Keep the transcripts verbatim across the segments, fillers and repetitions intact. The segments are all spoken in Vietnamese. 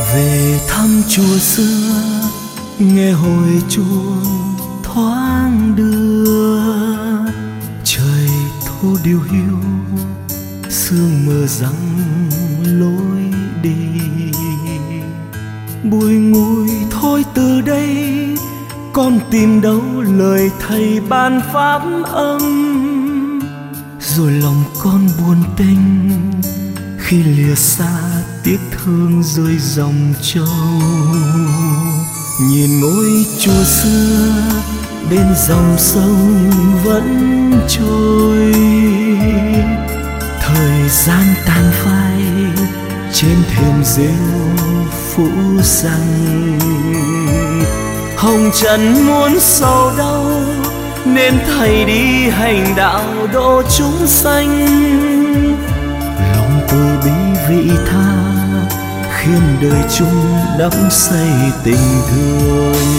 Về thăm chùa xưa, nghe hồi chuông thoáng đưa. Trời thu điều hiu, sương mờ giăng lối đi. Bùi ngùi thôi từ đây, con tìm đâu lời thầy ban pháp âm. Rồi lòng con buồn tênh khi lìa xa tiếc thương rơi dòng châu. Nhìn ngôi chùa xưa bên dòng sông vẫn trôi. Thời gian tàn phai trên thềm rêu phủ rằng hồng trần muốn sầu đau, nên thầy đi hành đạo độ chúng sanh. Lòng từ bi vị tha khiến đời chung đắm say tình thương.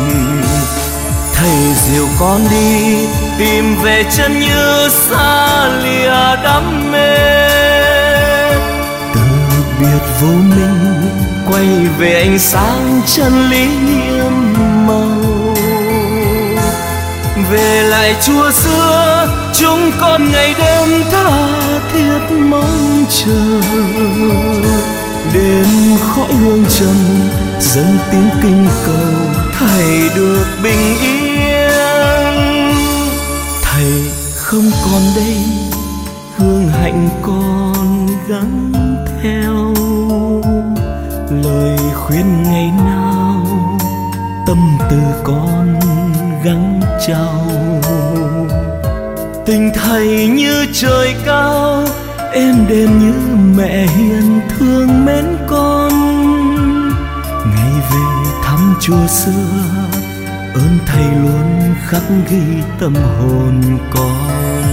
Thầy dìu con đi tìm về chân như xa lìa đam mê. Từ biệt vô minh quay về ánh sáng chân lý nhiệm màu. Về lại chùa xưa chúng con ngày đêm tha thiết mong chờ. Đến khói hương trầm dâng tiếng kinh cầu thầy được bình yên. Thầy không còn đây, hương hạnh con gắng theo. Lời khuyên ngày nào tâm từ con gắng trao. Tình thầy như trời cao, êm đềm như mẹ hiền thương mến con. Ngày về thăm chùa xưa, ơn thầy luôn khắc ghi tâm hồn con.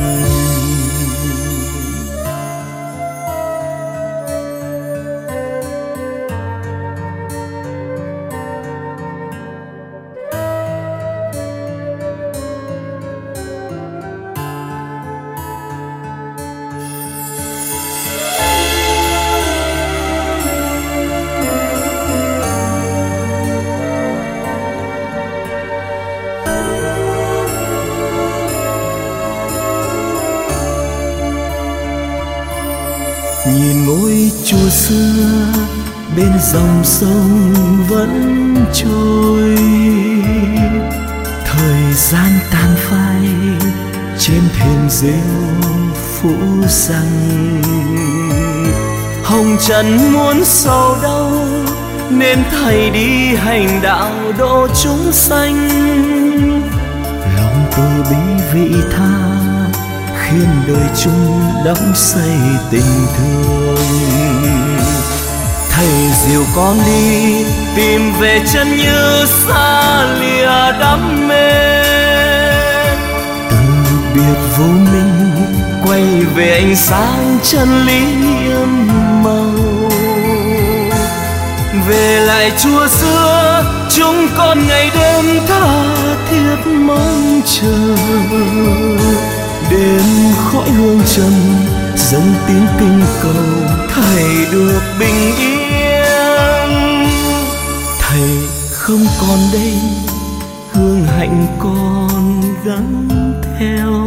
Nhìn ngôi chùa xưa bên dòng sông vẫn trôi. Thời gian tàn phai trên thềm rêu phủ rằng hồng trần muốn sầu đau, nên thầy đi hành đạo độ chúng sanh. Lòng từ bi vị tha khiến đời chung đắm say tình thương. Thầy dìu con đi tìm về chân như xa lìa đam mê. Từ biệt vô minh quay về ánh sáng chân lý nhiệm màu. Về lại chùa xưa chúng con ngày đêm tha thiết mong chờ. Đến khói hương trầm dâng tiếng kinh cầu thầy được bình yên. Thầy không còn đây, hương hạnh con gắng theo.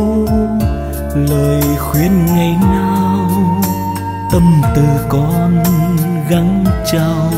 Lời khuyên ngày nào tâm từ con gắng trao.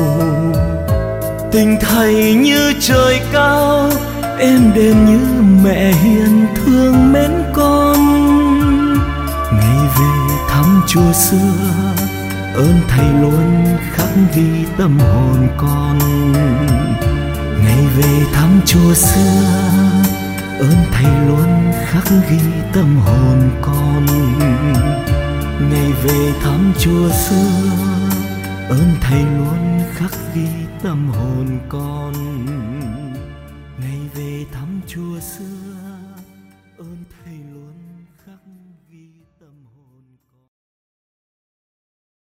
Tình thầy như trời cao, êm đềm như mẹ hiền thương mến con. Ngày về thăm chùa xưa, ơn thầy luôn khắc ghi tâm hồn con. Ngày về thăm chùa xưa, ơn thầy luôn khắc ghi tâm hồn con. Ngày về thăm chùa xưa, ơn thầy luôn khắc ghi tâm hồn con. Ngày về thăm chùa xưa.